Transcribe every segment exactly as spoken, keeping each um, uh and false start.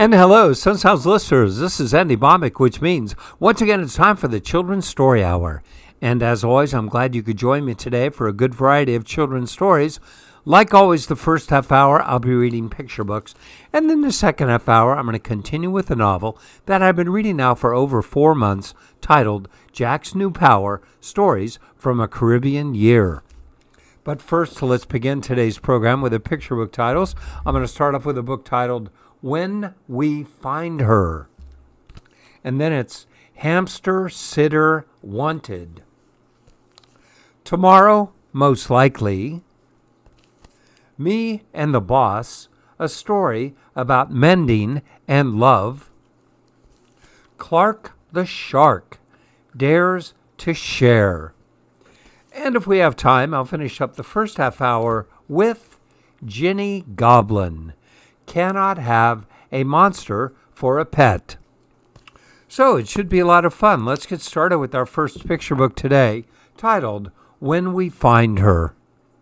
And hello, Sunsounds listeners. This is Andy Bomick, which means once again it's time for the Children's Story Hour. And as always, I'm glad you could join me today for a good variety of children's stories. Like always, the first half hour, I'll be reading picture books. And then the second half hour, I'm going to continue with a novel that I've been reading now for over four months, titled Jack's New Power, Stories from a Caribbean Year. But first, let's begin today's program with the picture book titles. I'm going to start off with a book titled When We Find Her. And then it's Hamster Sitter Wanted. Tomorrow, most likely, Me and the Boss, a story about mending and love. Clark the Shark dares to share. And if we have time, I'll finish up the first half hour with Ginny Goblin cannot have a monster for a pet. So it should be a lot of fun. Let's get started with our first picture book today, titled When We Find Her.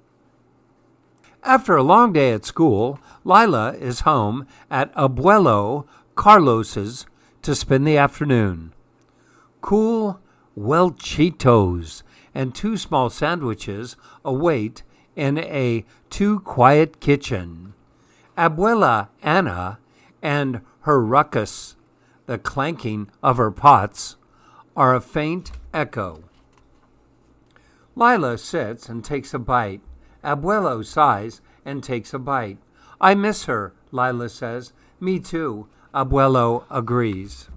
After a long day at school, Lila is home at Abuelo Carlos's to spend the afternoon. Cool Welchitos and two small sandwiches await in a too-quiet kitchen. Abuela Anna and her ruckus, the clanking of her pots, are a faint echo. Lila sits and takes a bite. Abuelo sighs and takes a bite. I miss her, Lila says. Me too, Abuelo agrees.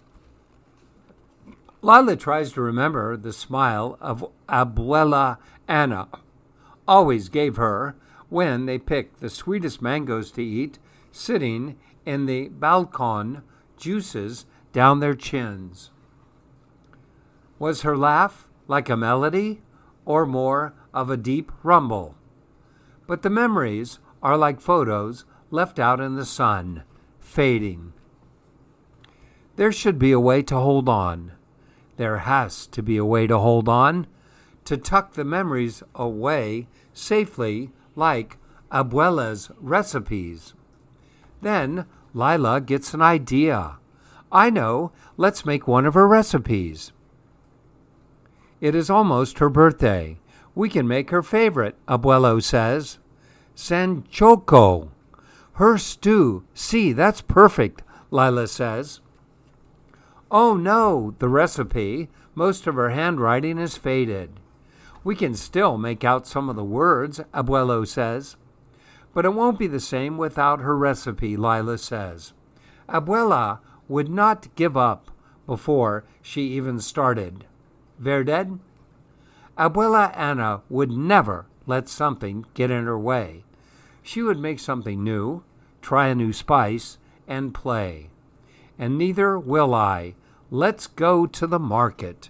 Lila tries to remember the smile of Abuela Anna always gave her when they picked the sweetest mangoes to eat, sitting in the balcon, juices down their chins. Was her laugh like a melody or more of a deep rumble? But the memories are like photos left out in the sun, fading. There should be a way to hold on. There has to be a way to hold on, to tuck the memories away safely like Abuela's recipes. Then Lila gets an idea. I know, let's make one of her recipes. It is almost her birthday. We can make her favorite, Abuelo says. Sanchoco. Her stew. See, that's perfect, Lila says. Oh no, the recipe. Most of her handwriting is faded. We can still make out some of the words, Abuelo says. But it won't be the same without her recipe, Lila says. Abuela would not give up before she even started. Verdad? Abuela Anna would never let something get in her way. She would make something new, try a new spice, and play. And neither will I. Let's go to the market.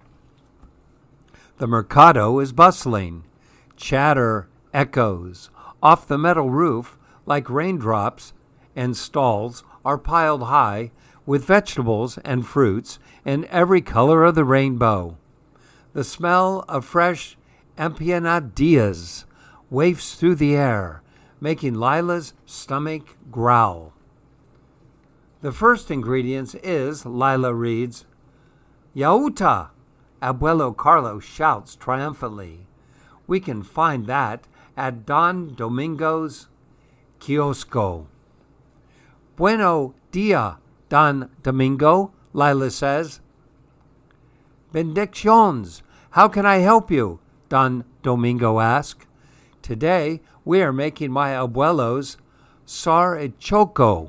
The mercado is bustling. Chatter echoes. Off the metal roof, like raindrops, and stalls are piled high with vegetables and fruits in every color of the rainbow. The smell of fresh empanadillas wafts through the air, making Lila's stomach growl. The first ingredient is, Lila reads, Yauta! Abuelo Carlos shouts triumphantly. We can find that at Don Domingo's kiosco. Bueno dia, Don Domingo, Lila says. Benedictions, how can I help you? Don Domingo asks. Today, we are making my abuelo's sarchoco.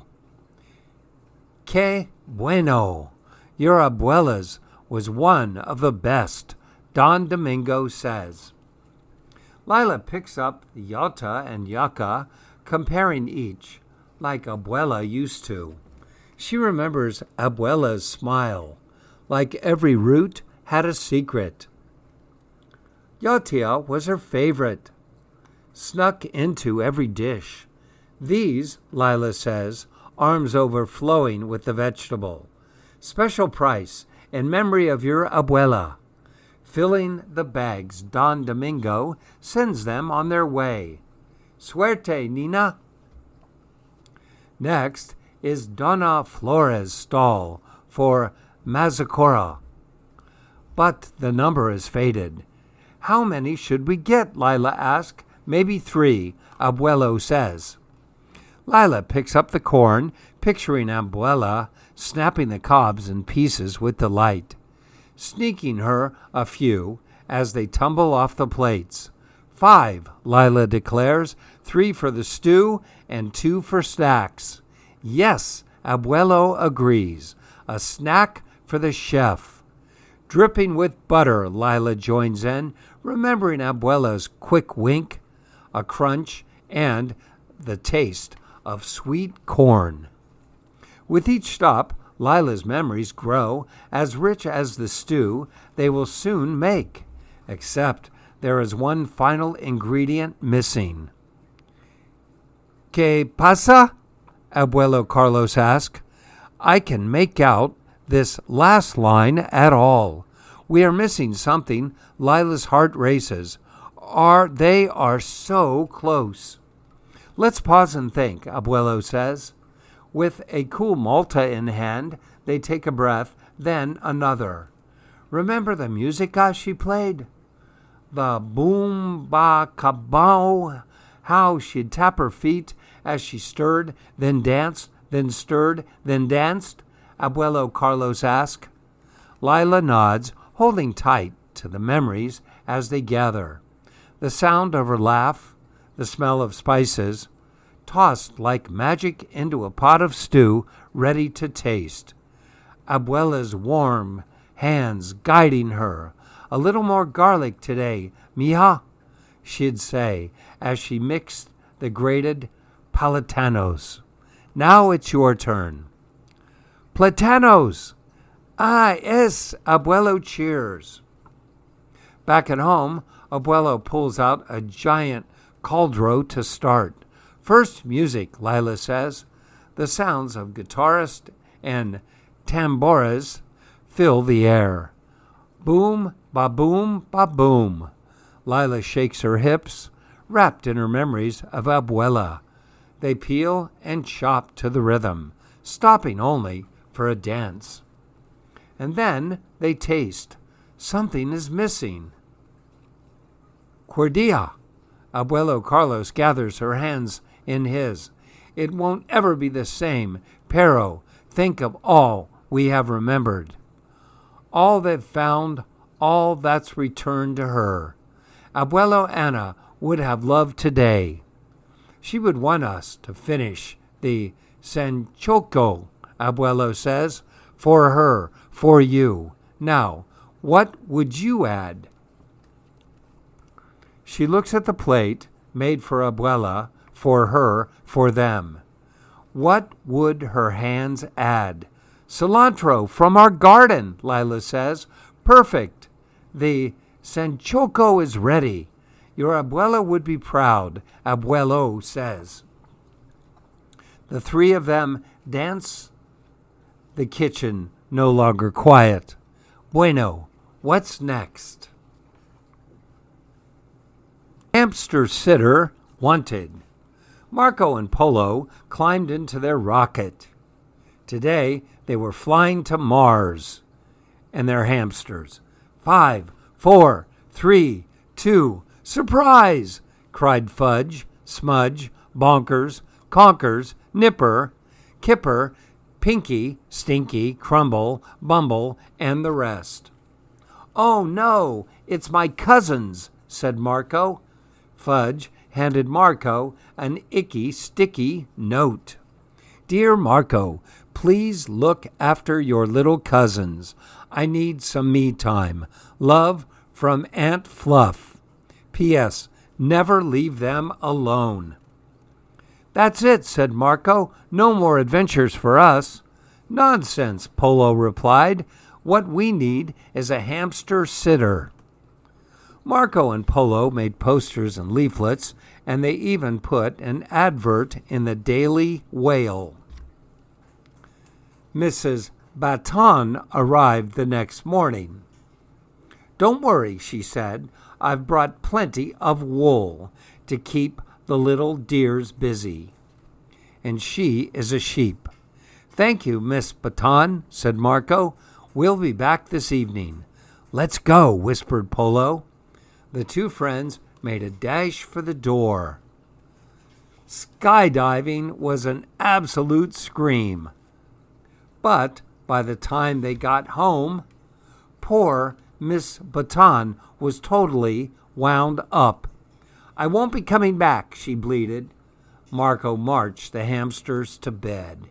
Que bueno! Your abuela's was one of the best, Don Domingo says. Lila picks up the yata and yucca, comparing each, like Abuela used to. She remembers Abuela's smile, like every root had a secret. Yatia was her favorite, snuck into every dish. These, Lila says, arms overflowing with the vegetable. Special price in memory of your abuela. Filling the bags, Don Domingo sends them on their way. Suerte, Nina. Next is Donna Flores' stall for Mazzacora. But the number is faded. How many should we get? Lila asked. Maybe three, Abuelo says. Lila picks up the corn, picturing Abuela snapping the cobs in pieces with delight, sneaking her a few as they tumble off the plates. Five, Lila declares, three for the stew and two for snacks. Yes, Abuelo agrees. A snack for the chef. Dripping with butter, Lila joins in, remembering Abuela's quick wink, a crunch, and the taste of sweet corn. With each stop, Lila's memories grow as rich as the stew they will soon make, except there is one final ingredient missing. ¿Qué pasa? Abuelo Carlos asked. I can make out this last line at all. We are missing something. Lila's heart races. Are they are so close. Let's pause and think, Abuelo says. With a cool Malta in hand, they take a breath, then another. Remember the musica she played? The boom ba kabao, how she'd tap her feet as she stirred, then danced, then stirred, then danced, Abuelo Carlos asked. Lila nods, holding tight to the memories as they gather. The sound of her laugh, the smell of spices, tossed like magic into a pot of stew ready to taste. Abuela's warm hands guiding her. A little more garlic today, mija, she'd say as she mixed the grated platanos. Now it's your turn. Platanos! Ah, yes, Abuelo cheers. Back at home, Abuelo pulls out a giant caldro to start. First music, Lila says. The sounds of guitarists and tambores fill the air. Boom, ba-boom, ba-boom. Lila shakes her hips, wrapped in her memories of Abuela. They peel and chop to the rhythm, stopping only for a dance. And then they taste. Something is missing. Cuerdia. Abuelo Carlos gathers her hands in his. It won't ever be the same. Pero, think of all we have remembered. All they've found, all that's returned to her. Abuelo Ana would have loved today. She would want us to finish the sanchoco, Abuelo says, for her, for you. Now, what would you add? She looks at the plate made for Abuela, for her, for them. What would her hands add? Cilantro from our garden, Lila says. Perfect. The sanchoco is ready. Your abuela would be proud, Abuelo says. The three of them dance, the kitchen no longer quiet. Bueno, what's next? Hamster sitter wanted. Marco and Polo climbed into their rocket. Today they were flying to Mars and their hamsters. Five, four, three, two, surprise! Cried Fudge, Smudge, Bonkers, Conkers, Nipper, Kipper, Pinky, Stinky, Crumble, Bumble, and the rest. Oh no, it's my cousins, said Marco. Fudge handed Marco an icky, sticky note. Dear Marco, please look after your little cousins. I need some me time. Love from Aunt Fluff. P S. Never leave them alone. That's it, said Marco. No more adventures for us. Nonsense, Polo replied. What we need is a hamster sitter. Marco and Polo made posters and leaflets, and they even put an advert in the Daily Whale. Missus Baton arrived the next morning. Don't worry, she said. I've brought plenty of wool to keep the little dears busy. And she is a sheep. Thank you, Miss Baton, said Marco. We'll be back this evening. Let's go, whispered Polo. The two friends made a dash for the door. Skydiving was an absolute scream. But by the time they got home, poor Miss Baton was totally wound up. I won't be coming back, she bleated. Marco marched the hamsters to bed.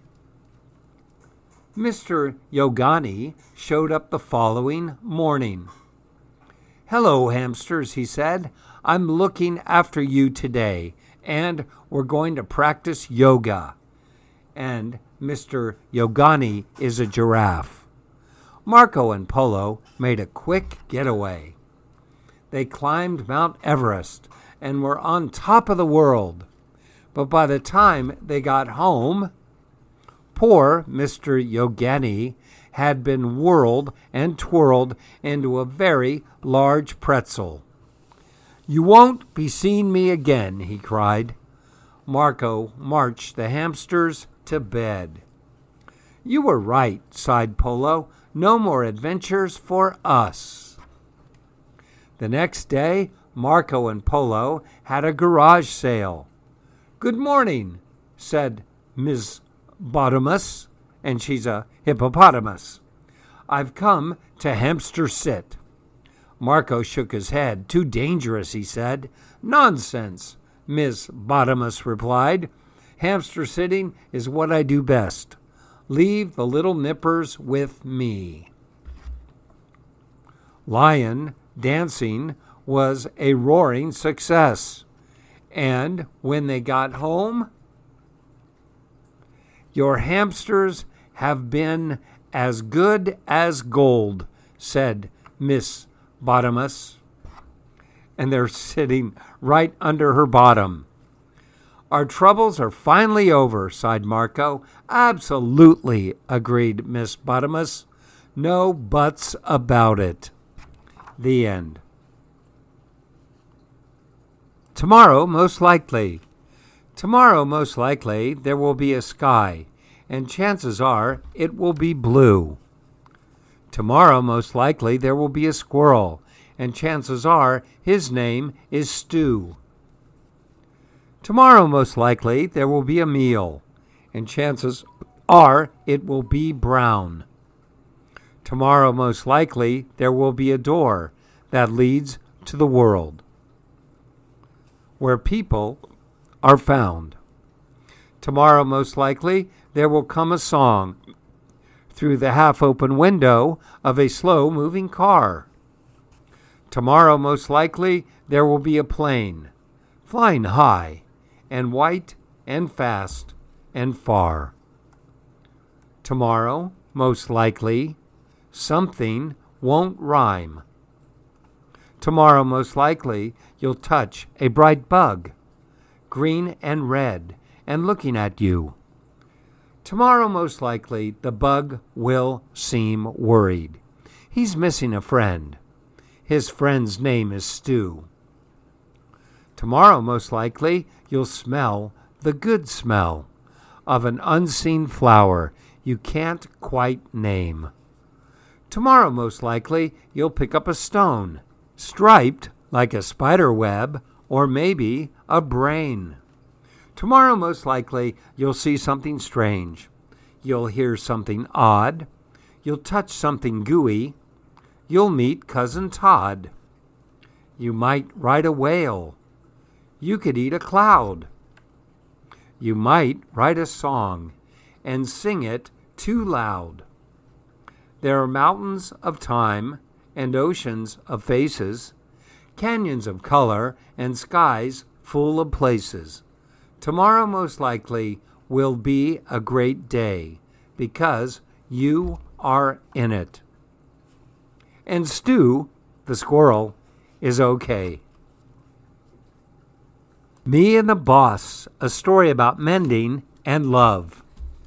Mister Yogani showed up the following morning. Hello, hamsters, he said. I'm looking after you today, and we're going to practice yoga. And Mister Yogani is a giraffe. Marco and Polo made a quick getaway. They climbed Mount Everest and were on top of the world. But by the time they got home, poor Mister Yogani had been whirled and twirled into a very large pretzel. You won't be seeing me again, he cried. Marco marched the hamsters to bed. You were right, sighed Polo. No more adventures for us. The next day, Marco and Polo had a garage sale. Good morning, said Miss Bottomus, and she's a hippopotamus. I've come to hamster sit. Marco shook his head. Too dangerous, he said. Nonsense, Miss Bottomus replied. Hamster sitting is what I do best. Leave the little nippers with me. Lion dancing was a roaring success. And when they got home, your hamsters have been as good as gold, said Miss Bottomus. And they're sitting right under her bottom. Our troubles are finally over, sighed Marco. Absolutely, agreed Miss Bottomus. No buts about it. The end. Tomorrow, most likely. Tomorrow, most likely, there will be a sky, and chances are it will be blue. Tomorrow, most likely, there will be a squirrel, and chances are his name is Stew. Tomorrow, most likely, there will be a meal, and chances are it will be brown. Tomorrow, most likely, there will be a door that leads to the world, where people are found. Tomorrow, most likely, there will come a song through the half-open window of a slow-moving car. Tomorrow, most likely, there will be a plane, flying high and white and fast and far. Tomorrow, most likely, something won't rhyme. Tomorrow, most likely, you'll touch a bright bug, green and red, and looking at you. Tomorrow, most likely, the bug will seem worried. He's missing a friend. His friend's name is Stew. Tomorrow, most likely, you'll smell the good smell of an unseen flower you can't quite name. Tomorrow, most likely, you'll pick up a stone, striped like a spider web, or maybe a brain. Tomorrow, most likely, you'll see something strange. You'll hear something odd. You'll touch something gooey. You'll meet Cousin Todd. You might ride a whale. You could eat a cloud. You might write a song and sing it too loud. There are mountains of time and oceans of faces, canyons of color and skies full of places. Tomorrow, most likely, will be a great day because you are in it. And Stew, the squirrel, is okay. Me and the Boss, a story about mending and love.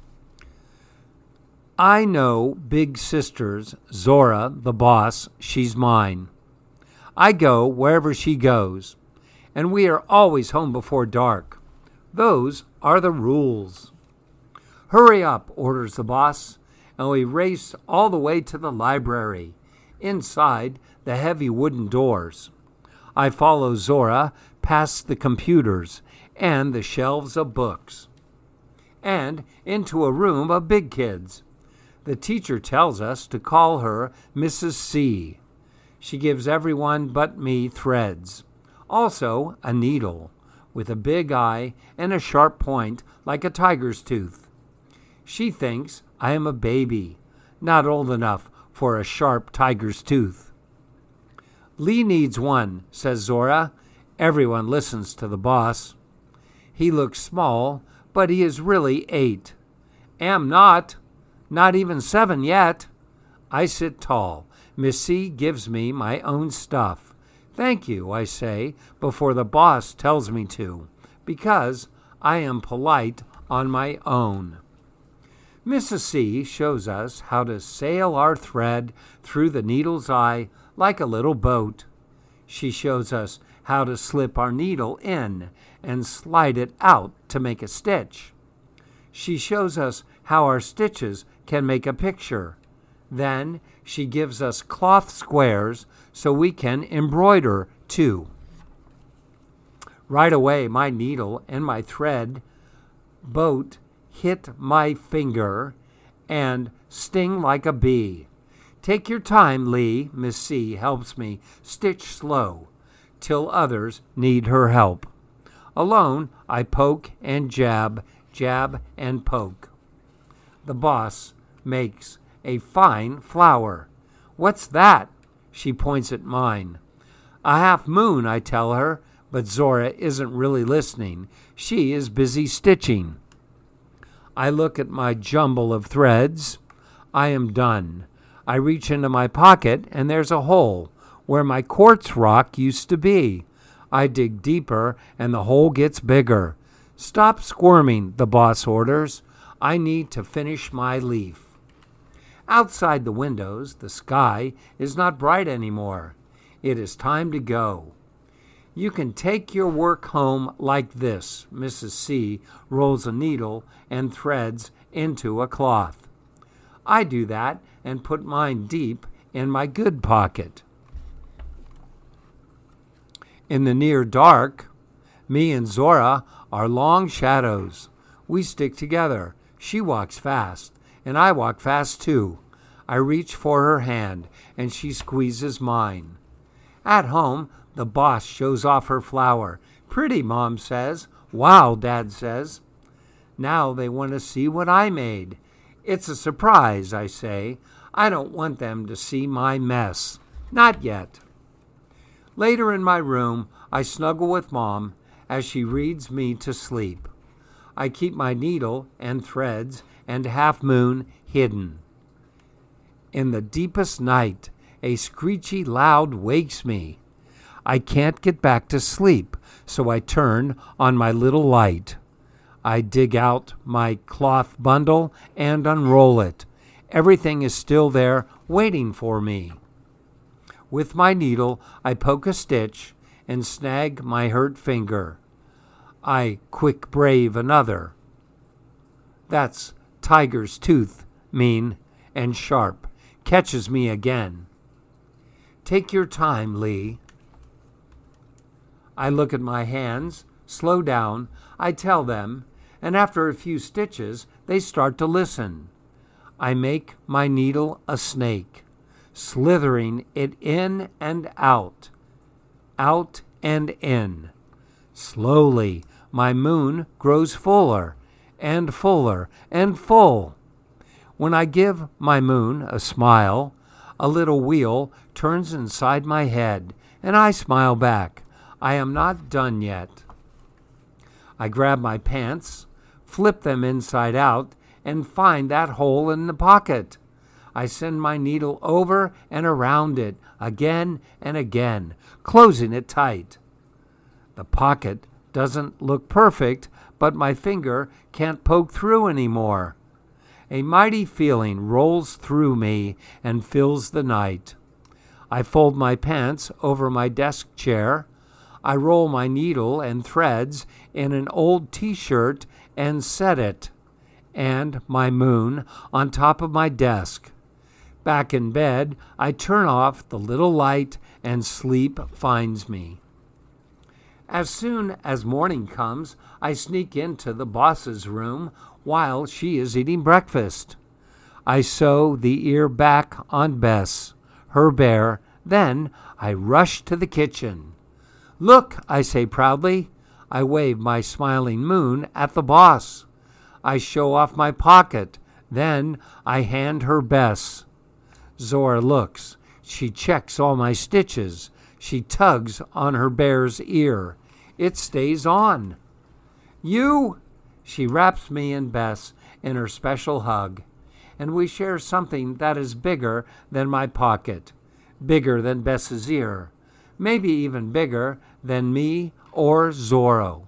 I know big sister's Zora, the boss, she's mine. I go wherever she goes, and we are always home before dark. Those are the rules. Hurry up, orders the boss, and we race all the way to the library, inside the heavy wooden doors. I follow Zora past the computers and the shelves of books, and into a room of big kids. The teacher tells us to call her Missus C. She gives everyone but me threads, also a needle with a big eye and a sharp point like a tiger's tooth. She thinks I am a baby, not old enough for a sharp tiger's tooth. Lee needs one, says Zora. Everyone listens to the boss. He looks small, but he is really eight. Am not, not even seven yet. I sit tall. Miss C gives me my own stuff. Thank you, I say, before the boss tells me to, because I am polite on my own. Missus C shows us how to sail our thread through the needle's eye like a little boat. She shows us how to slip our needle in and slide it out to make a stitch. She shows us how our stitches can make a picture. Then she gives us cloth squares so we can embroider too. Right away, my needle and my thread boat hit my finger and sting like a bee. Take your time, Lee, Miss C helps me stitch slow till others need her help. Alone, I poke and jab, jab and poke. The boss makes a fine flower. What's that? She points at mine. A half moon, I tell her, but Zora isn't really listening. She is busy stitching. I look at my jumble of threads. I am done. I reach into my pocket, and there's a hole where my quartz rock used to be. I dig deeper, and the hole gets bigger. Stop squirming, the boss orders. I need to finish my leaf. Outside the windows, the sky is not bright anymore. It is time to go. You can take your work home like this. Missus C rolls a needle and threads into a cloth. I do that and put mine deep in my good pocket. In the near dark, me and Zora are long shadows. We stick together. She walks fast, and I walk fast too. I reach for her hand, and she squeezes mine. At home, the boss shows off her flower. Pretty, Mom says. Wow, Dad says. Now they want to see what I made. It's a surprise, I say. I don't want them to see my mess. Not yet. Later in my room, I snuggle with Mom as she reads me to sleep. I keep my needle and threads and half moon hidden. In the deepest night, a screechy loud wakes me. I can't get back to sleep, so I turn on my little light. I dig out my cloth bundle and unroll it. Everything is still there waiting for me. With my needle, I poke a stitch and snag my hurt finger. I quick brave another. That's tiger's tooth, mean and sharp, catches me again. Take your time, Lee. I look at my hands, slow down, I tell them, and after a few stitches, they start to listen. I make my needle a snake, slithering it in and out, out and in. Slowly, my moon grows fuller and fuller and full. When I give my moon a smile, a little wheel turns inside my head, and I smile back. I am not done yet. I grab my pants, flip them inside out, and find that hole in the pocket. I send my needle over and around it, again and again, closing it tight. The pocket doesn't look perfect, but my finger can't poke through anymore. A mighty feeling rolls through me and fills the night. I fold my pants over my desk chair. I roll my needle and threads in an old t-shirt and set it. and my moon on top of my desk. Back in bed, I turn off the little light and sleep finds me. As soon as morning comes, I sneak into the boss's room while she is eating breakfast. I sew the ear back on Bess, her bear, then I rush to the kitchen. Look, I say proudly. I wave my smiling moon at the boss. I show off my pocket, then I hand her Bess. Zora looks. She checks all my stitches. She tugs on her bear's ear. It stays on. You? She wraps me and Bess in her special hug, and we share something that is bigger than my pocket, bigger than Bess's ear, maybe even bigger than me or Zorro.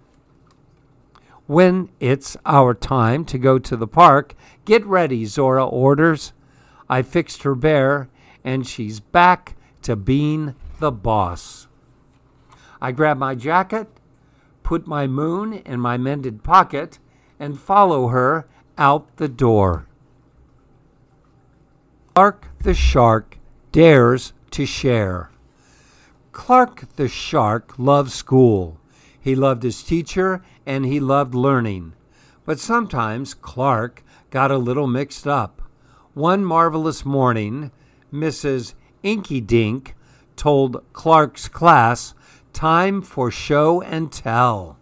When it's our time to go to the park, get ready, Zora orders. I fixed her bear, and she's back to being the boss. I grab my jacket, put my moon in my mended pocket, and follow her out the door. Clark the Shark dares to share. Clark the Shark loved school. He loved his teacher, and he loved learning. But sometimes Clark got a little mixed up. One marvelous morning, Missus Inky Dink told Clark's class, "Time for show and tell."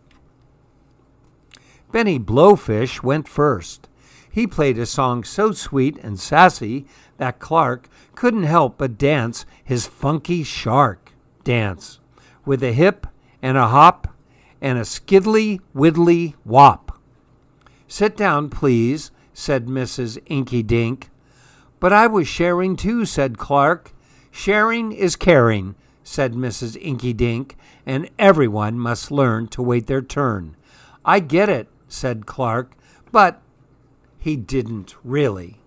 Benny Blowfish went first. He played a song so sweet and sassy that Clark couldn't help but dance his funky shark dance with a hip and a hop and a skiddly widdly wop. "Sit down, please," said Missus Inky Dink. "But I was sharing too," said Clark. "Sharing is caring," said Missus Inky Dink, "and everyone must learn to wait their turn." "I get it," said Clark, but he didn't really.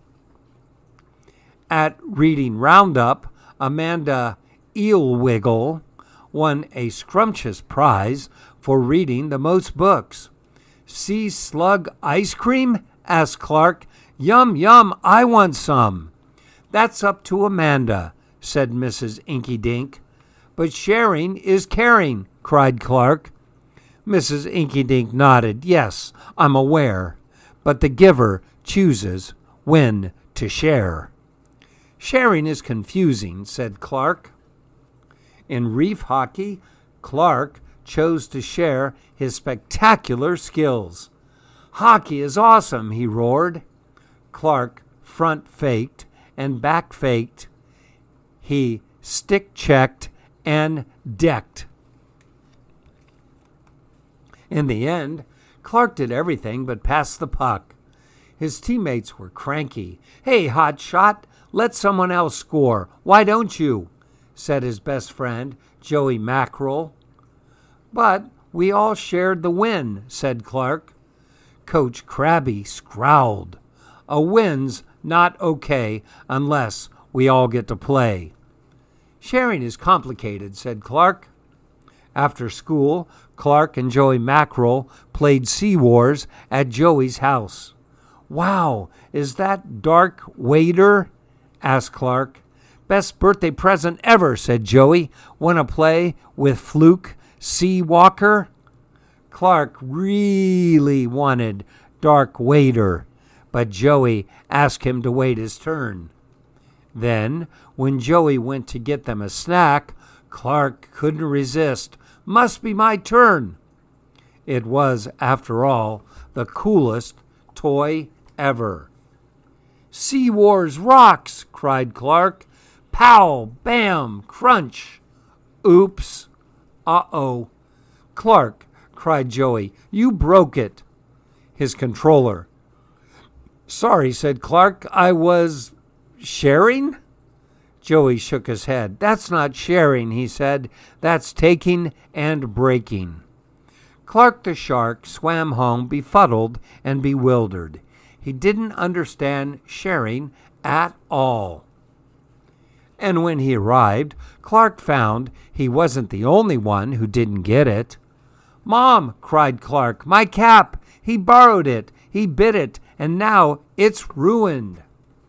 At Reading Roundup, Amanda Eelwiggle won a scrumptious prize for reading the most books. "Sea slug ice cream?" asked Clark. "Yum, yum, I want some." "That's up to Amanda," said Missus Inky Dink. "But sharing is caring," cried Clark. Missus Inky Dink nodded. "Yes, I'm aware, but the giver chooses when to share." "Sharing is confusing," said Clark. In reef hockey, Clark chose to share his spectacular skills. "Hockey is awesome," he roared. Clark front faked and back faked. He stick checked and decked. In the end, Clark did everything but pass the puck. His teammates were cranky. "Hey, hotshot, let someone else score. Why don't you?" said his best friend, Joey Mackerel. "But we all shared the win," said Clark. Coach Krabby scowled. "A win's not okay unless we all get to play." "Sharing is complicated," said Clark. After school, Clark and Joey Mackerel played Sea Wars at Joey's house. "Wow, is that Dark Wader?" asked Clark. "Best birthday present ever," said Joey. "Wanna play with Fluke Sea Walker?" Clark really wanted Dark Wader, but Joey asked him to wait his turn. Then, when Joey went to get them a snack, Clark couldn't resist. "Must be my turn." It was, after all, the coolest toy ever. "Sea Wars rocks!" cried Clark. "Pow! Bam! Crunch!" "Oops! Uh-oh!" "Clark!" cried Joey. "You broke it!" His controller. "Sorry," said Clark. "I was sharing?" Joey shook his head. "That's not sharing," he said. "That's taking and breaking." Clark the Shark swam home befuddled and bewildered. He didn't understand sharing at all. And when he arrived, Clark found he wasn't the only one who didn't get it. "Mom," cried Clark, "my cap! He borrowed it. He bit it, and now it's ruined.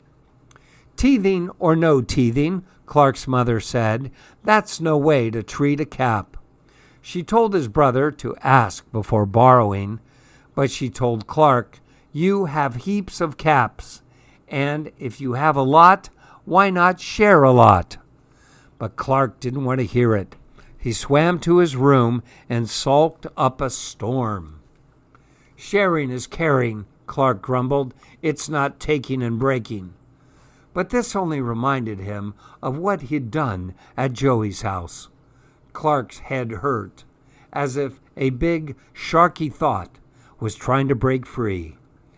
Teething or no teething, Clark's mother said, that's no way to treat a cap. She told his brother to ask before borrowing, but she told Clark, you have heaps of caps, and if you have a lot, why not share a lot? But Clark didn't want to hear it. He swam to his room and sulked up a storm. Sharing is caring, Clark grumbled. It's not taking and breaking. But this only reminded him of what he'd done at Joey's house. Clark's head hurt, as if a big, sharky thought was trying to break free.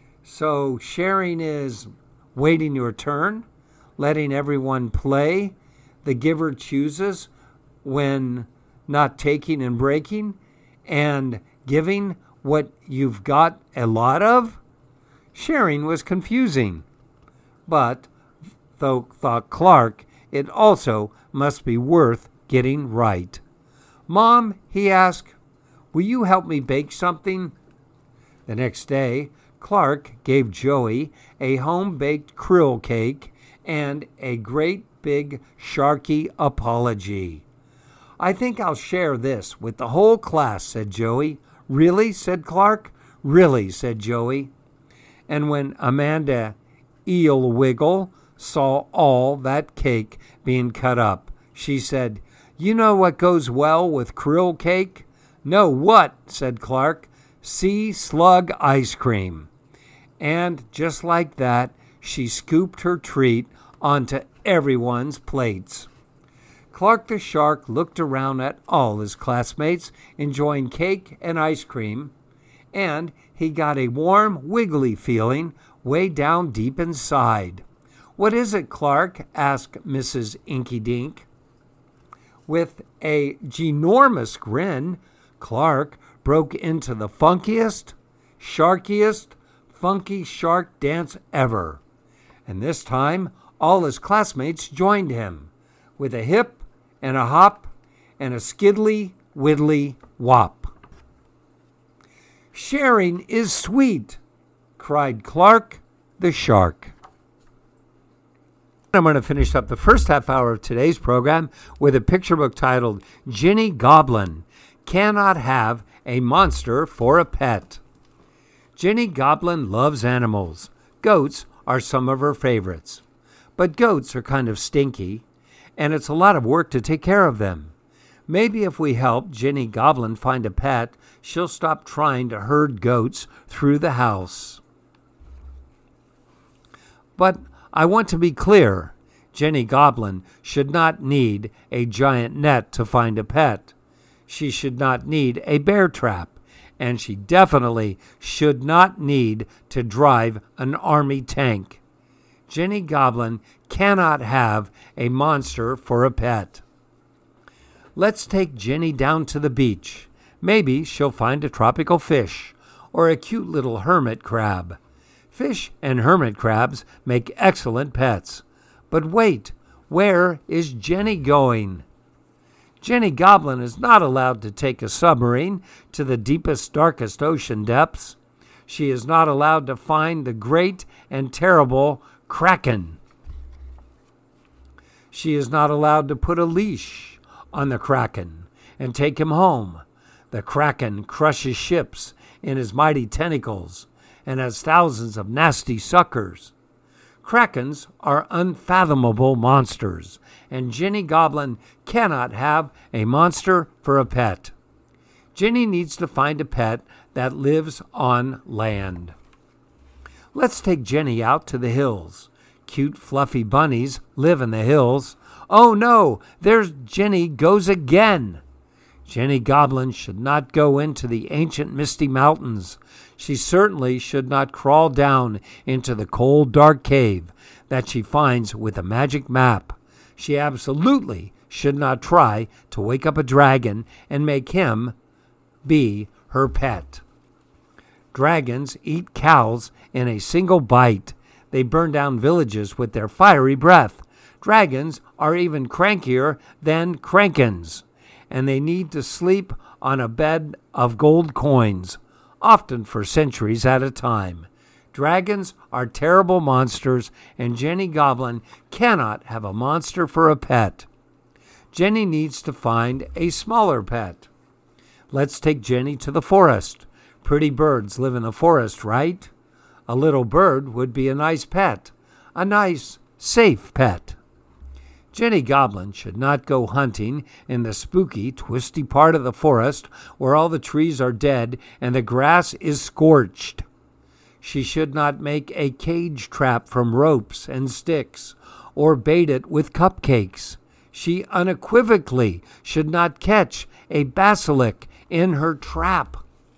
So sharing is waiting your turn, letting everyone play, the giver chooses when not taking and breaking, and giving what you've got a lot of? Sharing was confusing. But, though thought Clark, it also must be worth getting right. Mom, he asked, will you help me bake something? The next day, Clark gave Joey a home-baked krill cake and a great big sharky apology. I think I'll share this with the whole class, said Joey. Really? Said Clark. Really, said Joey. And when Amanda Eelwiggle saw all that cake being cut up, she said, you know what goes well with krill cake? No, what? Said Clark. Sea slug ice cream. And just like that, she scooped her treat onto everyone's plates. Clark the shark looked around at all his classmates enjoying cake and ice cream, and he got a warm, wiggly feeling way down deep inside. What is it, Clark? Asked Missus Inky Dink. With a ginormous grin, Clark broke into the funkiest, sharkiest, funky shark dance ever. And this time, all his classmates joined him, with a hip and a hop and a skiddly widdly wop. Sharing is sweet, cried Clark the shark. I'm going to finish up the first half hour of today's program with a picture book titled Ginny Goblin Cannot Have a Monster for a Pet. Ginny Goblin loves animals. Goats are some of her favorites. But goats are kind of stinky, and it's a lot of work to take care of them. Maybe if we help Ginny Goblin find a pet, she'll stop trying to herd goats through the house. But I want to be clear. Ginny Goblin should not need a giant net to find a pet. She should not need a bear trap, and she definitely should not need to drive an army tank. Ginny Goblin cannot have a monster for a pet. Let's take Ginny down to the beach. Maybe she'll find a tropical fish or a cute little hermit crab. Fish and hermit crabs make excellent pets. But wait, where is Ginny going? Ginny Goblin is not allowed to take a submarine to the deepest, darkest ocean depths. She is not allowed to find the great and terrible Kraken. She is not allowed to put a leash on the Kraken and take him home. The Kraken crushes ships in his mighty tentacles and has thousands of nasty suckers. Krakens are unfathomable monsters, and Ginny Goblin cannot have a monster for a pet. Ginny needs to find a pet that lives on land. Let's take Ginny out to the hills. Cute, fluffy bunnies live in the hills. Oh no, there's Ginny goes again. Ginny Goblin should not go into the ancient misty mountains. She certainly should not crawl down into the cold, dark cave that she finds with a magic map. She absolutely should not try to wake up a dragon and make him be her pet. Dragons eat cows in a single bite. They burn down villages with their fiery breath. Dragons are even crankier than Krankens, and they need to sleep on a bed of gold coins, often for centuries at a time. Dragons are terrible monsters, and Jenny Goblin cannot have a monster for a pet. Jenny needs to find a smaller pet. Let's take Jenny to the forest. Pretty birds live in the forest, right? A little bird would be a nice pet, a nice, safe pet. Jenny Goblin should not go hunting in the spooky, twisty part of the forest where all the trees are dead and the grass is scorched. She should not make a cage trap from ropes and sticks or bait it with cupcakes. She unequivocally should not catch a basilisk in her trap.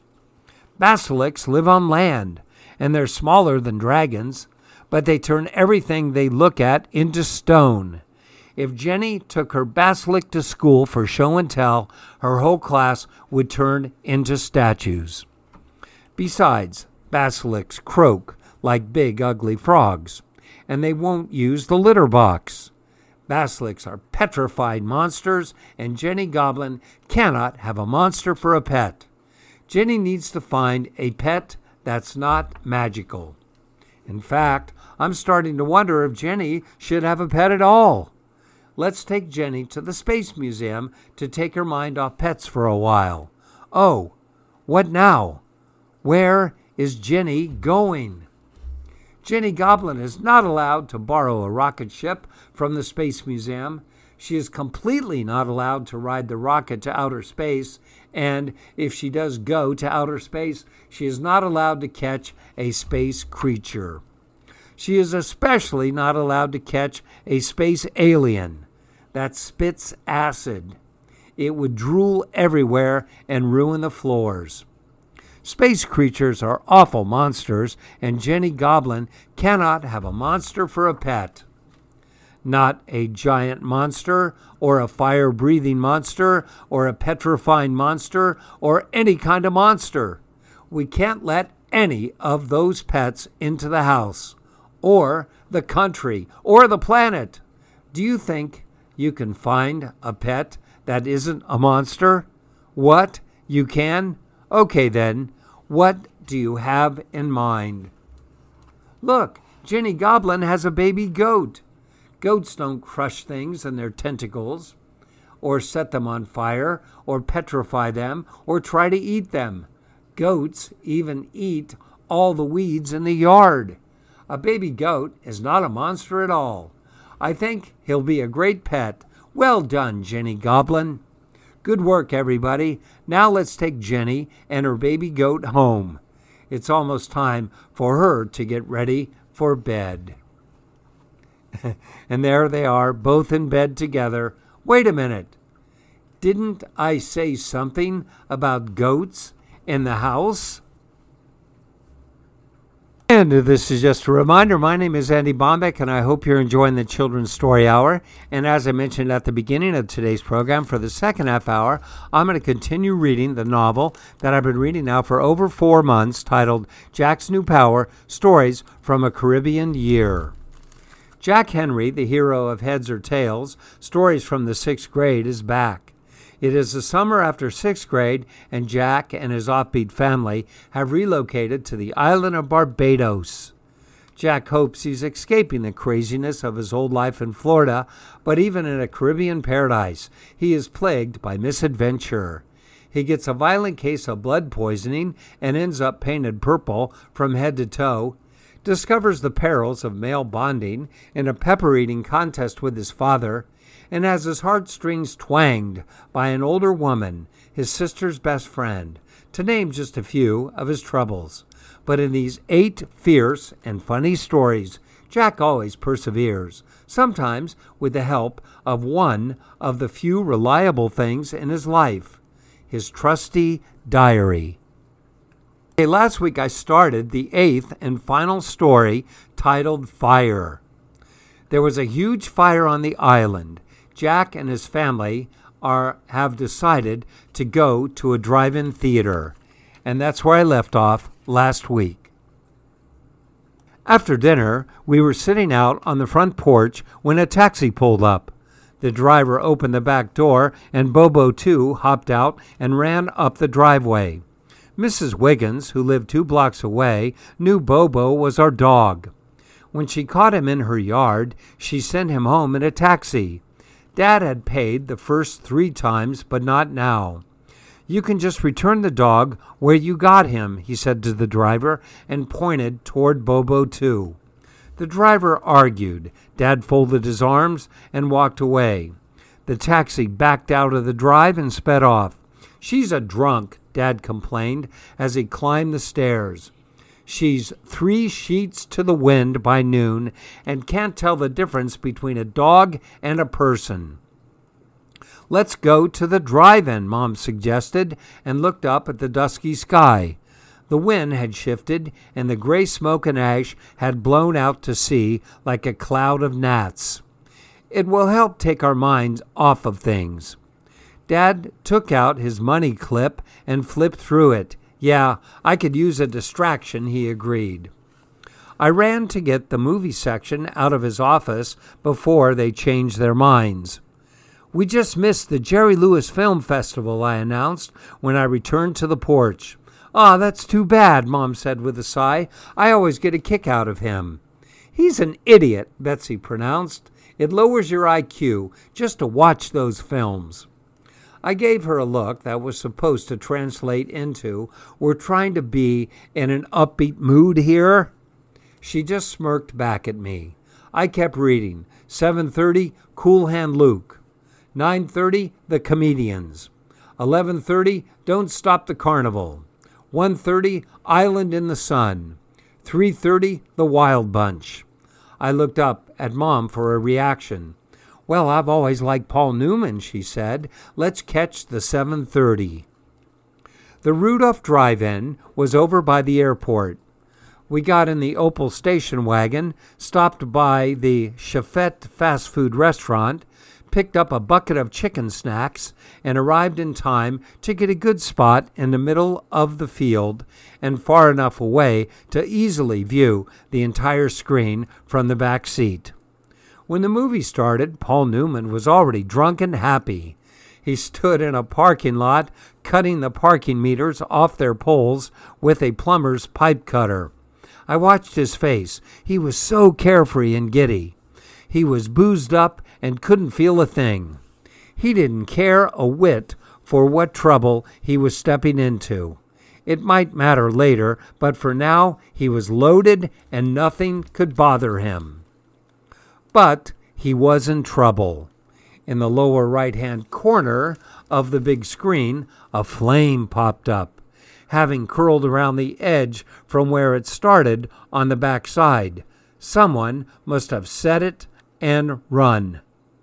Basilisks live on land, and they're smaller than dragons, but they turn everything they look at into stone. If Jenny took her basilisk to school for show and tell, her whole class would turn into statues. Besides, basilisks croak like big ugly frogs, and they won't use the litter box. Basilisks are petrified monsters, and Jenny Goblin cannot have a monster for a pet. Jenny needs to find a pet that's not magical. In fact, I'm starting to wonder if Jenny should have a pet at all. Let's take Jenny to the Space Museum to take her mind off pets for a while. Oh, what now? Where is Jenny going? Jenny Goblin is not allowed to borrow a rocket ship from the Space Museum. She is completely not allowed to ride the rocket to outer space, and if she does go to outer space, she is not allowed to catch a space creature. She is especially not allowed to catch a space alien that spits acid. It would drool everywhere and ruin the floors. Space creatures are awful monsters, and Jenny Goblin cannot have a monster for a pet. Not a giant monster, or a fire-breathing monster, or a petrifying monster, or any kind of monster. We can't let any of those pets into the house, or the country, or the planet. Do you think you can find a pet that isn't a monster? What? You can? Okay then, what do you have in mind? Look, Jenny Goblin has a baby goat. Goats don't crush things in their tentacles, or set them on fire, or petrify them, or try to eat them. Goats even eat all the weeds in the yard. A baby goat is not a monster at all. I think he'll be a great pet. Well done, Jenny Goblin. Good work, everybody. Now let's take Jenny and her baby goat home. It's almost time for her to get ready for bed. And there they are, both in bed together. Wait a minute. Didn't I say something about goats in the house? And this is just a reminder, my name is Andy Bombeck, and I hope you're enjoying the Children's Story Hour. And as I mentioned at the beginning of today's program, for the second half hour, I'm going to continue reading the novel that I've been reading now for over four months, titled Jack's New Power, Stories from a Caribbean Year. Jack Henry, the hero of Heads or Tails, Stories from the Sixth Grade, is back. It is the summer after sixth grade, and Jack and his offbeat family have relocated to the island of Barbados. Jack hopes he's escaping the craziness of his old life in Florida, but even in a Caribbean paradise, he is plagued by misadventure. He gets a violent case of blood poisoning and ends up painted purple from head to toe, discovers the perils of male bonding in a pepper-eating contest with his father, and has his heartstrings twanged by an older woman, his sister's best friend, to name just a few of his troubles. But in these eight fierce and funny stories, Jack always perseveres, sometimes with the help of one of the few reliable things in his life, his trusty diary. Okay, last week I started the eighth and final story, titled Fire. There was a huge fire on the island. Jack and his family are have decided to go to a drive-in theater, and that's where I left off last week. After dinner, we were sitting out on the front porch when a taxi pulled up. The driver opened the back door, and Bobo, too, hopped out and ran up the driveway. Missus Wiggins, who lived two blocks away, knew Bobo was our dog. When she caught him in her yard, she sent him home in a taxi. Dad had paid the first three times, but not now. "You can just return the dog where you got him," he said to the driver, and pointed toward Bobo too. The driver argued. Dad folded his arms and walked away. The taxi backed out of the drive and sped off. "She's a drunk," Dad complained as he climbed the stairs. "She's three sheets to the wind by noon and can't tell the difference between a dog and a person." "Let's go to the drive-in," Mom suggested, and looked up at the dusky sky. The wind had shifted, and the gray smoke and ash had blown out to sea like a cloud of gnats. "It will help take our minds off of things." Dad took out his money clip and flipped through it. "Yeah, I could use a distraction," he agreed. I ran to get the movie section out of his office before they changed their minds. "We just missed the Jerry Lewis Film Festival," I announced when I returned to the porch. "Ah, that's too bad," Mom said with a sigh. "I always get a kick out of him." "He's an idiot," Betsy pronounced. "It lowers your I Q just to watch those films." I gave her a look that was supposed to translate into, "We're trying to be in an upbeat mood here." She just smirked back at me. I kept reading. seven thirty, Cool Hand Luke. nine thirty, The Comedians. eleven thirty, Don't Stop the Carnival. one thirty, Island in the Sun. three thirty, The Wild Bunch. I looked up at Mom for a reaction. "Well, I've always liked Paul Newman," she said. "Let's catch the seven thirty. The Rudolph Drive-In was over by the airport. We got in the Opal station wagon, stopped by the Chefette fast food restaurant, picked up a bucket of chicken snacks, and arrived in time to get a good spot in the middle of the field and far enough away to easily view the entire screen from the back seat. When the movie started, Paul Newman was already drunk and happy. He stood in a parking lot, cutting the parking meters off their poles with a plumber's pipe cutter. I watched his face. He was so carefree and giddy. He was boozed up and couldn't feel a thing. He didn't care a whit for what trouble he was stepping into. It might matter later, but for now he was loaded and nothing could bother him. But he was in trouble. In the lower right-hand corner of the big screen, a flame popped up, having curled around the edge from where it started on the back side. Someone must have set it and run.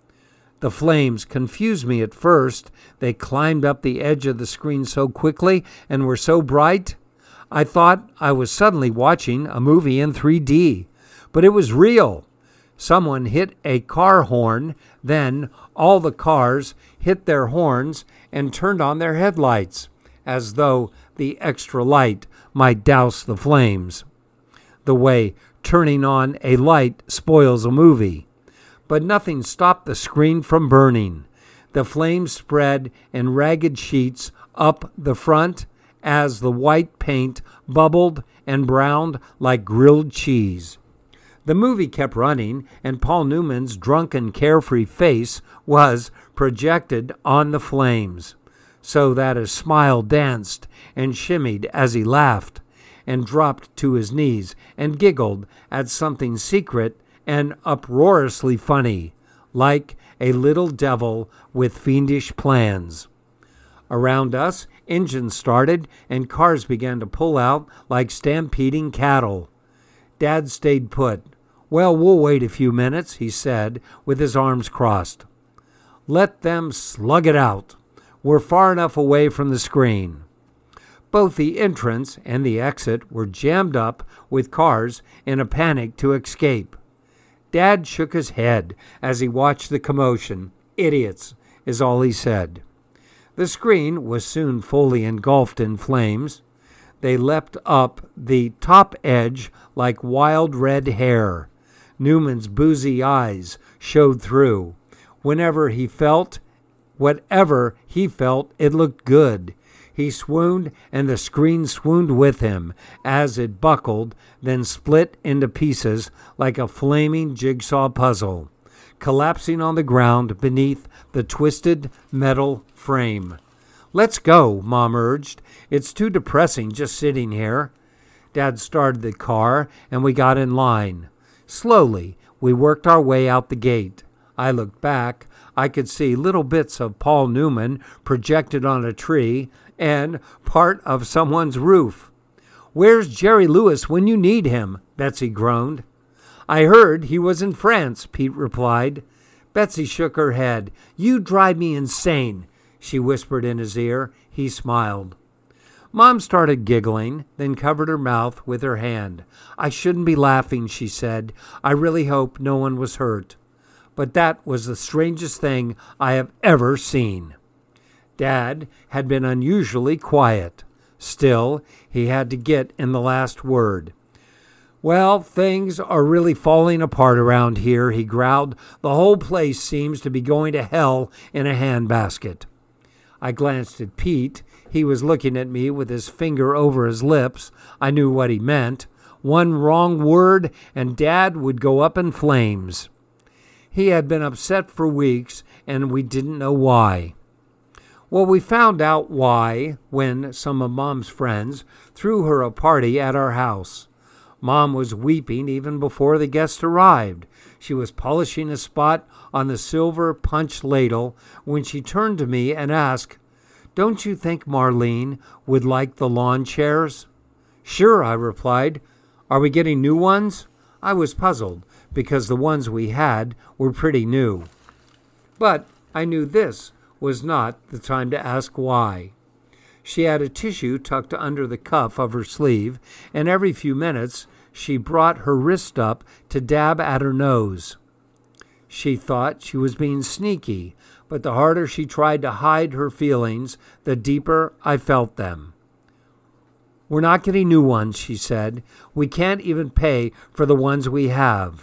The flames confused me at first. They climbed up the edge of the screen so quickly and were so bright. I thought I was suddenly watching a movie in three D, but it was real. Someone hit a car horn, then all the cars hit their horns and turned on their headlights, as though the extra light might douse the flames, the way turning on a light spoils a movie. But nothing stopped the screen from burning. The flames spread in ragged sheets up the front as the white paint bubbled and browned like grilled cheese. The movie kept running, and Paul Newman's drunken, carefree face was projected on the flames, so that his smile danced and shimmied as he laughed and dropped to his knees and giggled at something secret and uproariously funny, like a little devil with fiendish plans. Around us, engines started and cars began to pull out like stampeding cattle. Dad stayed put. "Well, we'll wait a few minutes," he said, with his arms crossed. "Let them slug it out. We're far enough away from the screen." Both the entrance and the exit were jammed up with cars in a panic to escape. Dad shook his head as he watched the commotion. "Idiots," is all he said. The screen was soon fully engulfed in flames. They leapt up the top edge like wild red hair. Newman's boozy eyes showed through. Whenever he felt, whatever he felt, it looked good. He swooned, and the screen swooned with him as it buckled, then split into pieces like a flaming jigsaw puzzle, collapsing on the ground beneath the twisted metal frame. "Let's go," Mom urged. "It's too depressing just sitting here." Dad started the car, and we got in line. Slowly, we worked our way out the gate. I looked back. I could see little bits of Paul Newman projected on a tree and part of someone's roof. "Where's Jerry Lewis when you need him?" Betsy groaned. "I heard he was in France," Pete replied. Betsy shook her head. "You drive me insane," she whispered in his ear. He smiled. Mom started giggling, then covered her mouth with her hand. "I shouldn't be laughing," she said. "I really hope no one was hurt." But that was the strangest thing I have ever seen. Dad had been unusually quiet. Still, he had to get in the last word. "Well, things are really falling apart around here," he growled. "The whole place seems to be going to hell in a handbasket." I glanced at Pete. He was looking at me with his finger over his lips. I knew what he meant. One wrong word, and Dad would go up in flames. He had been upset for weeks, and we didn't know why. Well, we found out why when some of Mom's friends threw her a party at our house. Mom was weeping even before the guests arrived. She was polishing a spot on the silver punch ladle when she turned to me and asked, "Don't you think Marlene would like the lawn chairs?" "Sure," I replied. "Are we getting new ones?" I was puzzled because the ones we had were pretty new. But I knew this was not the time to ask why. She had a tissue tucked under the cuff of her sleeve, and every few minutes she brought her wrist up to dab at her nose. She thought she was being sneaky, but the harder she tried to hide her feelings, the deeper I felt them. "We're not getting new ones," she said. "We can't even pay for the ones we have."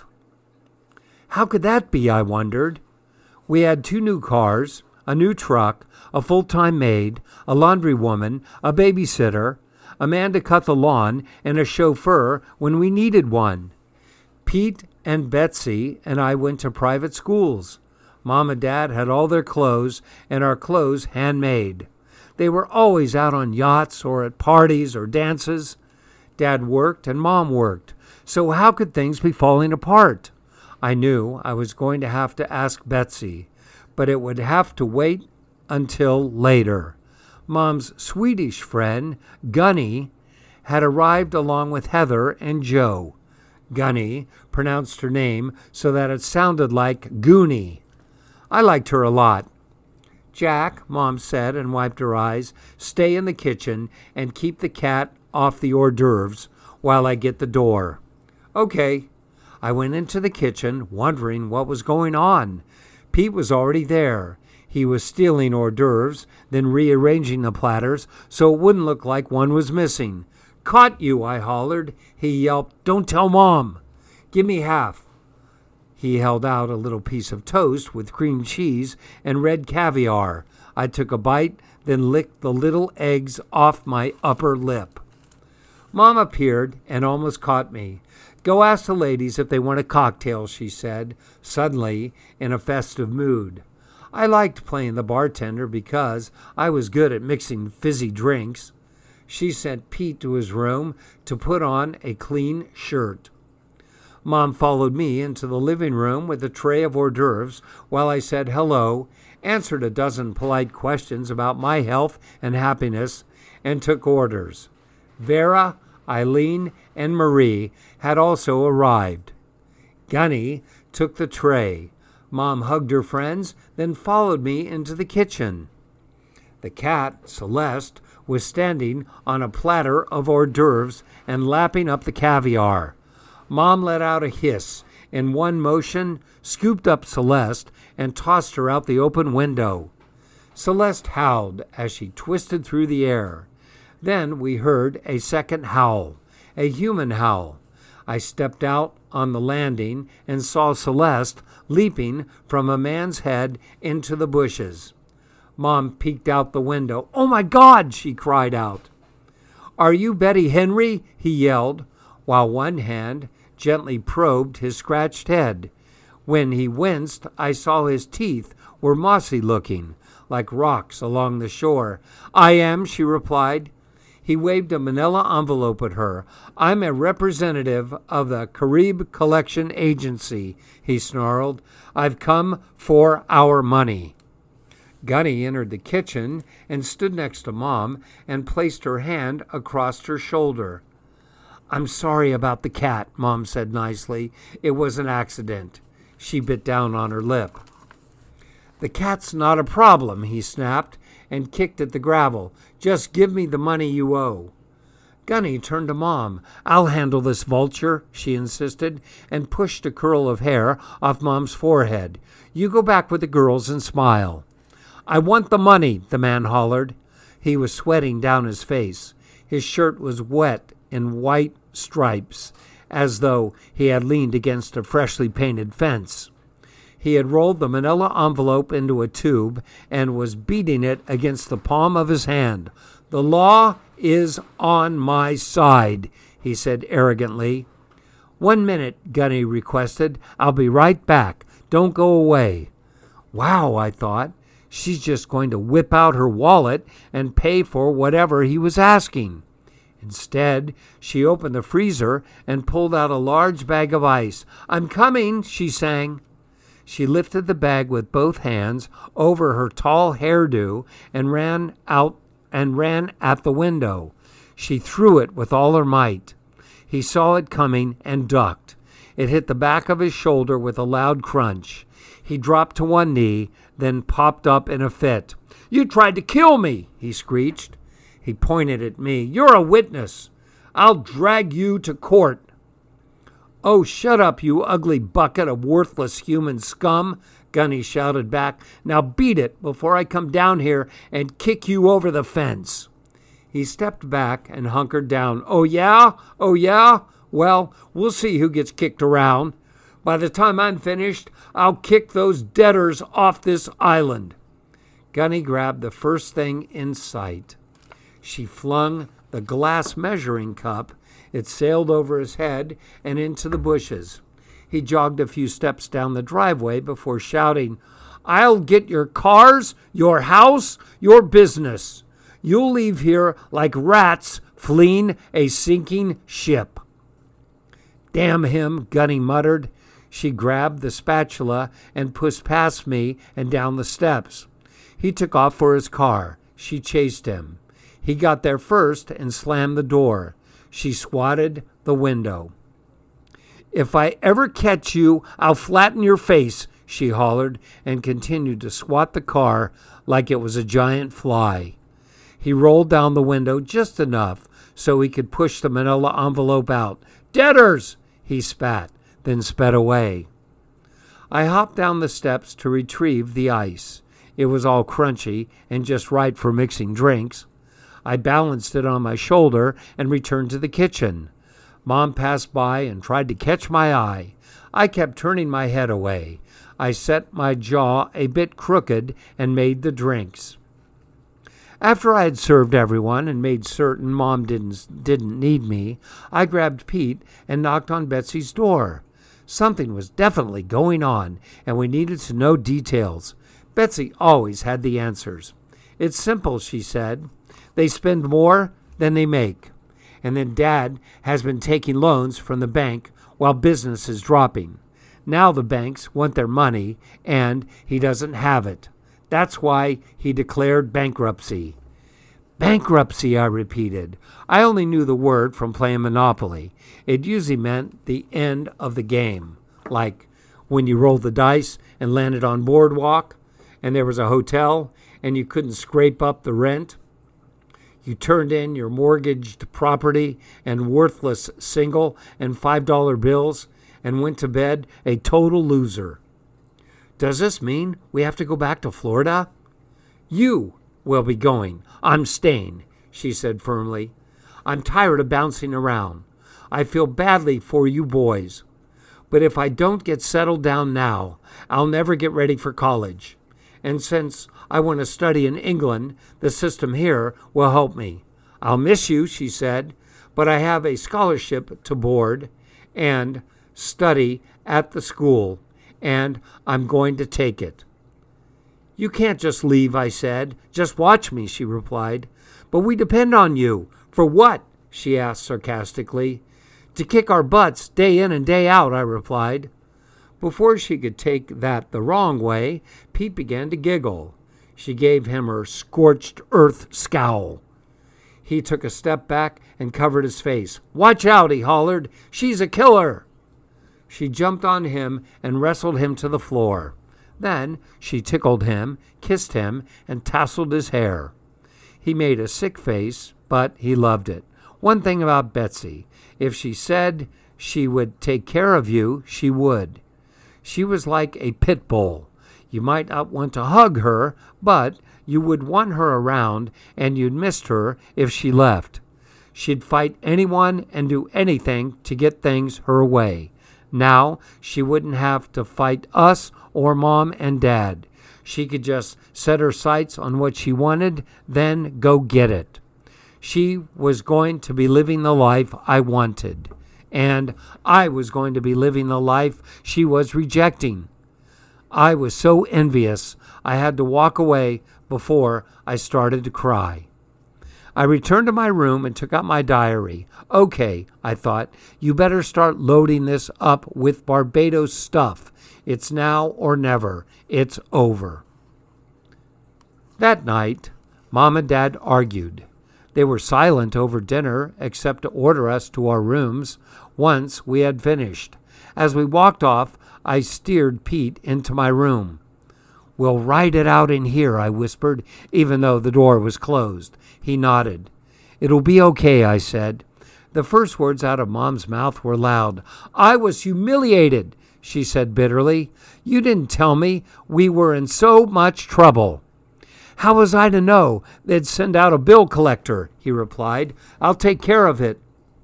How could that be, I wondered. We had two new cars, a new truck, a full-time maid, a laundry woman, a babysitter, a man to cut the lawn, and a chauffeur when we needed one. Pete and Betsy and I went to private schools. Mom and Dad had all their clothes, and our clothes handmade. They were always out on yachts or at parties or dances. Dad worked and Mom worked. So how could things be falling apart? I knew I was going to have to ask Betsy, but it would have to wait until later. Mom's Swedish friend, Gunny, had arrived along with Heather and Joe. Gunny pronounced her name so that it sounded like Goonie. I liked her a lot. "Jack," Mom said and wiped her eyes, "stay in the kitchen and keep the cat off the hors d'oeuvres while I get the door." "Okay." I went into the kitchen, wondering what was going on. Pete was already there. He was stealing hors d'oeuvres, then rearranging the platters so it wouldn't look like one was missing. "Caught you," I hollered. He yelped, "Don't tell Mom." "Give me half." He held out a little piece of toast with cream cheese and red caviar. I took a bite, then licked the little eggs off my upper lip. Mom appeared and almost caught me. "Go ask the ladies if they want a cocktail," she said, suddenly in a festive mood. I liked playing the bartender because I was good at mixing fizzy drinks. She sent Pete to his room to put on a clean shirt. Mom followed me into the living room with a tray of hors d'oeuvres while I said hello, answered a dozen polite questions about my health and happiness, and took orders. Vera, Eileen, and Marie had also arrived. Gunny took the tray. Mom hugged her friends, then followed me into the kitchen. The cat, Celeste, was standing on a platter of hors d'oeuvres and lapping up the caviar. Mom let out a hiss, in one motion, scooped up Celeste, and tossed her out the open window. Celeste howled as she twisted through the air. Then we heard a second howl, a human howl. I stepped out on the landing and saw Celeste leaping from a man's head into the bushes. Mom peeked out the window. "Oh, my God!" she cried out. "Are you Betty Henry?" he yelled, while one hand gently probed his scratched head. When he winced, I saw his teeth were mossy-looking, like rocks along the shore. "I am," she replied. He waved a manila envelope at her. "I'm a representative of the Carib Collection Agency," he snarled. "I've come for our money." Gunny entered the kitchen and stood next to Mom and placed her hand across her shoulder. "I'm sorry about the cat," Mom said nicely. "It was an accident." She bit down on her lip. "The cat's not a problem," he snapped and kicked at the gravel. "Just give me the money you owe." Gunny turned to Mom. "I'll handle this vulture," she insisted, and pushed a curl of hair off Mom's forehead. "You go back with the girls and smile." "I want the money," the man hollered. He was sweating down his face. His shirt was wet in white stripes, as though he had leaned against a freshly painted fence. He had rolled the manila envelope into a tube and was beating it against the palm of his hand. "The law is on my side," he said arrogantly. "One minute," Gunny requested. "I'll be right back. Don't go away." Wow, I thought. She's just going to whip out her wallet and pay for whatever he was asking. Instead, she opened the freezer and pulled out a large bag of ice. "I'm coming," she sang. She lifted the bag with both hands over her tall hairdo and ran out and ran at the window. She threw it with all her might. He saw it coming and ducked. It hit the back of his shoulder with a loud crunch. He dropped to one knee, then popped up in a fit. "You tried to kill me," he screeched. He pointed at me. "You're a witness. I'll drag you to court." "Oh, shut up, you ugly bucket of worthless human scum," Gunny shouted back. "Now beat it before I come down here and kick you over the fence." He stepped back and hunkered down. "Oh, yeah? Oh, yeah? Well, we'll see who gets kicked around. By the time I'm finished, I'll kick those debtors off this island." Gunny grabbed the first thing in sight. She flung the glass measuring cup. It sailed over his head and into the bushes. He jogged a few steps down the driveway before shouting, "I'll get your cars, your house, your business. You'll leave here like rats fleeing a sinking ship." "Damn him," Gunny muttered. She grabbed the spatula and pushed past me and down the steps. He took off for his car. She chased him. He got there first and slammed the door. She swatted the window. "If I ever catch you, I'll flatten your face," she hollered, and continued to swat the car like it was a giant fly. He rolled down the window just enough so he could push the manila envelope out. "Debtors!" he spat, then sped away. I hopped down the steps to retrieve the ice. It was all crunchy and just right for mixing drinks. I balanced it on my shoulder and returned to the kitchen. Mom passed by and tried to catch my eye. I kept turning my head away. I set my jaw a bit crooked and made the drinks. After I had served everyone and made certain Mom didn't, didn't need me, I grabbed Pete and knocked on Betsy's door. Something was definitely going on, and we needed to know details. Betsy always had the answers. "It's simple," she said. "They spend more than they make. And then Dad has been taking loans from the bank while business is dropping. Now the banks want their money, and he doesn't have it. That's why he declared bankruptcy." "Bankruptcy," I repeated. I only knew the word from playing Monopoly. It usually meant the end of the game, like when you rolled the dice and landed on Boardwalk, and there was a hotel, and you couldn't scrape up the rent. You turned in your mortgaged property and worthless single and five dollar bills and went to bed a total loser. "Does this mean we have to go back to Florida?" "You will be going. I'm staying," she said firmly. "I'm tired of bouncing around. I feel badly for you boys. But if I don't get settled down now, I'll never get ready for college. and since I want to study in England, the system here will help me. I'll miss you, she said, but I have a scholarship to board and study at the school, and I'm going to take it. You can't just leave, I said. Just watch me, she replied. But we depend on you. For what? She asked sarcastically. To kick our butts day in and day out, I replied. Before she could take that the wrong way, Pete began to giggle. She gave him her scorched earth scowl. He took a step back and covered his face. Watch out, he hollered. She's a killer. She jumped on him and wrestled him to the floor. Then she tickled him, kissed him, and tousled his hair. He made a sick face, but he loved it. One thing about Betsy, if she said she would take care of you, she would. She was like a pit bull. You might not want to hug her, but you would want her around, and you'd miss her if she left. She'd fight anyone and do anything to get things her way. Now she wouldn't have to fight us or Mom and Dad. She could just set her sights on what she wanted, then go get it. She was going to be living the life I wanted, and I was going to be living the life she was rejecting. I was so envious, I had to walk away before I started to cry. I returned to my room and took out my diary. Okay, I thought, you better start loading this up with Barbados stuff. It's now or never. It's over. That night, Mom and Dad argued. They were silent over dinner, except to order us to our rooms once we had finished. As we walked off, I steered Pete into my room. We'll ride it out in here, I whispered, even though the door was closed. He nodded. It'll be okay, I said. The first words out of Mom's mouth were loud. I was humiliated, she said bitterly. You didn't tell me we were in so much trouble. How was I to know they'd send out a bill collector? He replied. I'll take care of it.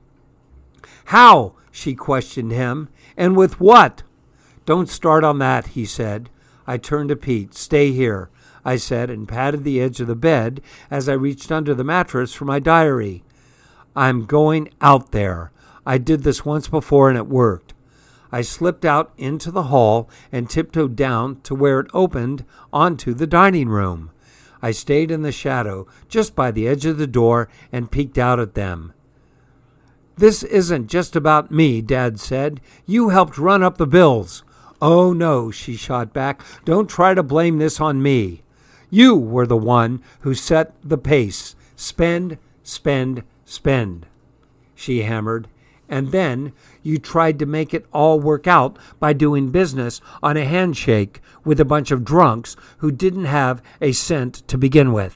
How? She questioned him. And with what? Don't start on that, he said. I turned to Pete. Stay here, I said, and patted the edge of the bed as I reached under the mattress for my diary. I'm going out there. I did this once before and it worked. I slipped out into the hall and tiptoed down to where it opened onto the dining room. I stayed in the shadow just by the edge of the door and peeked out at them. This isn't just about me, Dad said. You helped run up the bills. Oh, no, she shot back. Don't try to blame this on me. You were the one who set the pace. Spend, spend, spend, she hammered. And then you tried to make it all work out by doing business on a handshake with a bunch of drunks who didn't have a cent to begin with.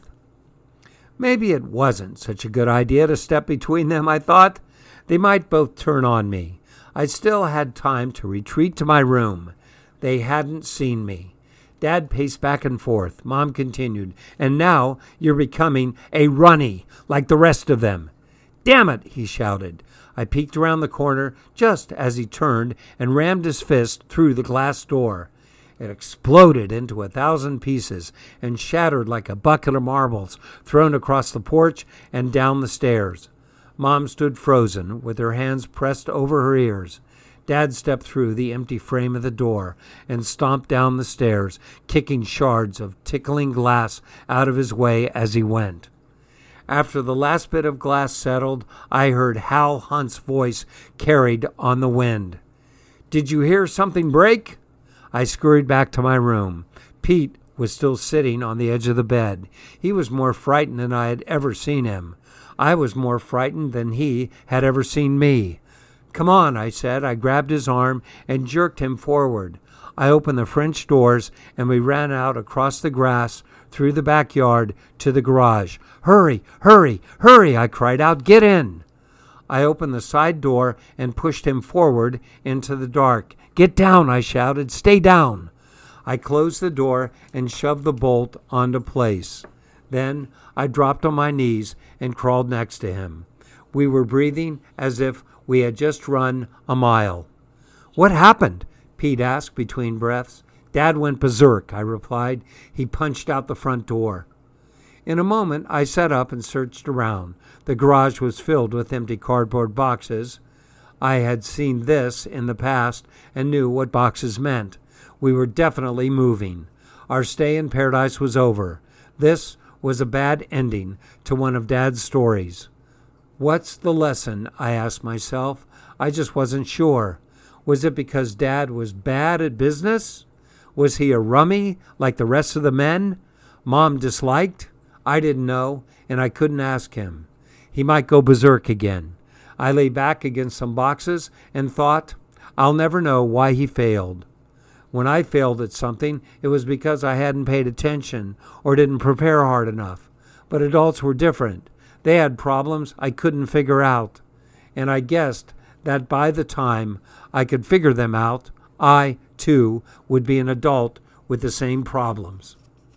Maybe it wasn't such a good idea to step between them, I thought. They might both turn on me. I still had time to retreat to my room. They hadn't seen me. Dad paced back and forth. Mom continued, and now you're becoming a runny like the rest of them. Damn it, he shouted. I peeked around the corner just as he turned and rammed his fist through the glass door. It exploded into a thousand pieces and shattered like a bucket of marbles thrown across the porch and down the stairs. Mom stood frozen, with her hands pressed over her ears. Dad stepped through the empty frame of the door and stomped down the stairs, kicking shards of tickling glass out of his way as he went. After the last bit of glass settled, I heard Hal Hunt's voice carried on the wind. Did you hear something break? I scurried back to my room. Pete was still sitting on the edge of the bed. He was more frightened than I had ever seen him. I was more frightened than he had ever seen me. Come on, I said. I grabbed his arm and jerked him forward. I opened the French doors and we ran out across the grass, through the backyard, to the garage. Hurry, hurry, hurry, I cried out. Get in. I opened the side door and pushed him forward into the dark. Get down, I shouted. Stay down. I closed the door and shoved the bolt onto place. Then I dropped on my knees and crawled next to him. We were breathing as if we had just run a mile. What happened? Pete asked between breaths. Dad went berserk, I replied. He punched out the front door. In a moment, I sat up and searched around. The garage was filled with empty cardboard boxes. I had seen this in the past and knew what boxes meant. We were definitely moving. Our stay in paradise was over. This was a bad ending to one of Dad's stories. What's the lesson? I asked myself. I just wasn't sure. Was it because Dad was bad at business? Was he a rummy like the rest of the men Mom disliked? I didn't know, and I couldn't ask him. He might go berserk again. I lay back against some boxes and thought, I'll never know why he failed. When I failed at something, it was because I hadn't paid attention or didn't prepare hard enough. But adults were different. They had problems I couldn't figure out. And I guessed that by the time I could figure them out, I, too, would be an adult with the same problems.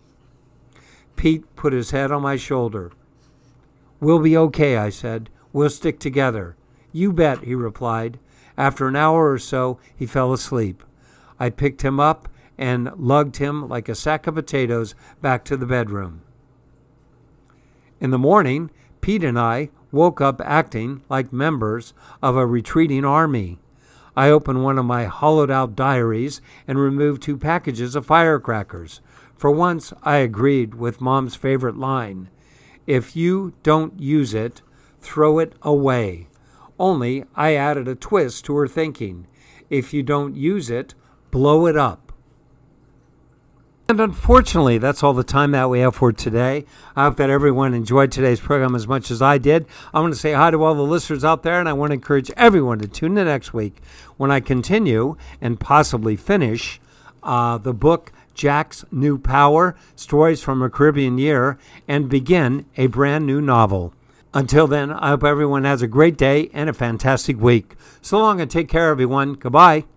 Pete put his head on my shoulder. We'll be okay, I said. We'll stick together. You bet, he replied. After an hour or so, he fell asleep. I picked him up and lugged him like a sack of potatoes back to the bedroom. In the morning, Pete and I woke up acting like members of a retreating army. I opened one of my hollowed-out diaries and removed two packages of firecrackers. For once, I agreed with Mom's favorite line. If you don't use it, throw it away. Only I added a twist to her thinking. If you don't use it, blow it up. And unfortunately, that's all the time that we have for today. I hope that everyone enjoyed today's program as much as I did. I want to say hi to all the listeners out there, and I want to encourage everyone to tune in next week when I continue and possibly finish uh, the book Jack's New Power, Stories from a Caribbean Year, and begin a brand new novel. Until then, I hope everyone has a great day and a fantastic week. So long and take care, everyone. Goodbye.